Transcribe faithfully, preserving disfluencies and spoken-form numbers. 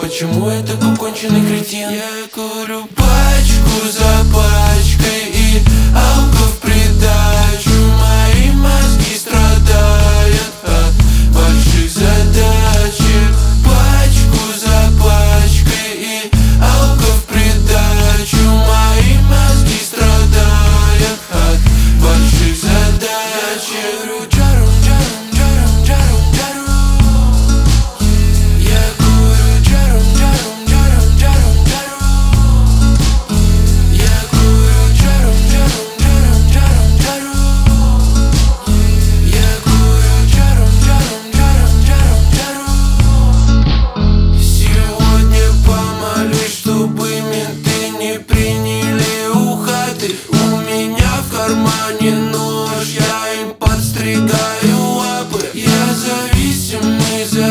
почему я такой конченый кретин? Я курю пачку за пачкой и алко в придачу. Мои мозги страдают от больших задачек. Пачку за пачкой и алко в придачу. Мои мозги страдают от больших задач. Я курю джарум, джарум, джарум, джарум, джарум. Я курю джарум, джарум, джарум, джарум, джарум. Я курю джарум, джарум, джарум, джарум, джарум. Я курю джарум, джарум, джарум, джарум, джарум. Сегодня помолюсь, чтобы менты не приняли у хаты. У меня в кармане нож, я им подстригаю лапы. Я зависимый, зависимый